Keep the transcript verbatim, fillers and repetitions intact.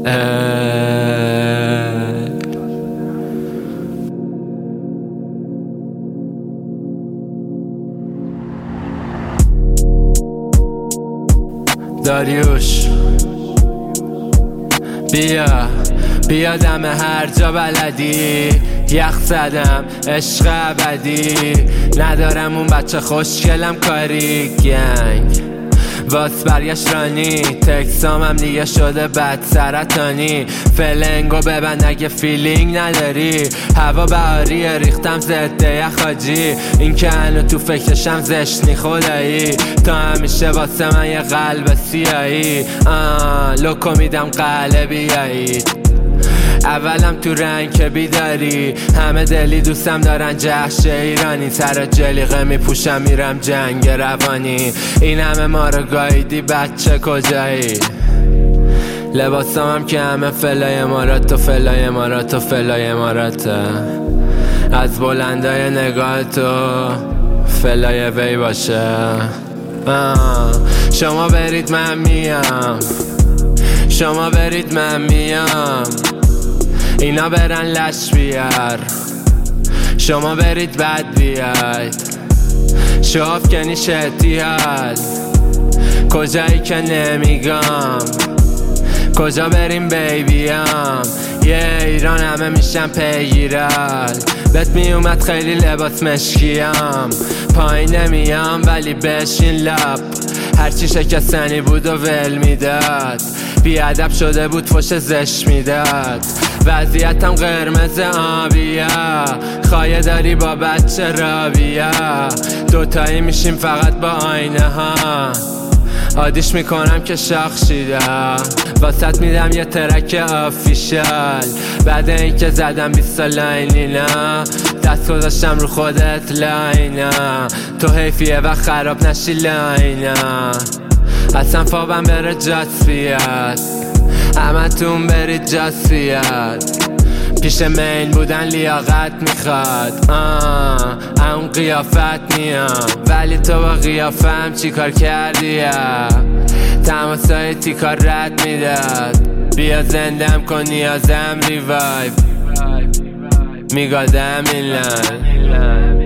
داریوش بیا بیا دم هر جا بلدی، یخ زدم عشق ابدی، ندارم اون بچه خوشگلم کاری گنگ واس برگشت رانی، تکسام هم دیگه شده بد سرطانی، فلنگو ببند اگه فیلینگ نداری، هوا بهاریه ریختم زده یخ حاجی، این که هنو تو فکرشم زشنی خدایی، تا همیشه واسه من یه قلب سیایی، آه لوکو میدم قلب بیایی، اولم تو رنگ که بیداری، همه دلی دوستم دارن جهش ایرانی، سر جلیقه میپوشم میرم جنگ روانی، این همه ما رو گاییدی بچه کجایی، لباسام هم که همه فلای امارات و فلای امارات و فلای اماراته، از بلندای نگاه تو فلای وی باشه، آه. شما برید من میام، شما برید من میام، اینا برن لش بیار، شما برید بد بیاید، شاف کنی شتیال، کجایی که نمیگم، کجا بریم بیبیام، یه ایران همه میشن پیگیرال، بهت میومد خیلی لباس مشکیم، پایین نمیام ولی بشین لب، هرچی شکستنی بود و ول میداد، بیادب شده بود فوش زش میداد، وضعیتم قرمز آبیه، خایه داری با بچه رابیه، دوتایی میشیم فقط با آینه ها، عادیش میکنم که شاخ شیده، واسط میدم یه ترک آفیشال، بعد اینکه زدم بیست لاینینا، دست گذاشتم رو خودت لاینا، تو حیفیه و خراب نشی لاینا، اصلا فابم بره جاس بیاد، همه تون برید جاس بیاد، پیش مین بودن لیاقت میخواد، آه اون قیافت میام، ولی تو با قیافم چی کار کردی، تماسای تیکار رد میداد، بیا زندم کن نیازم ریوایو، میگادم این لن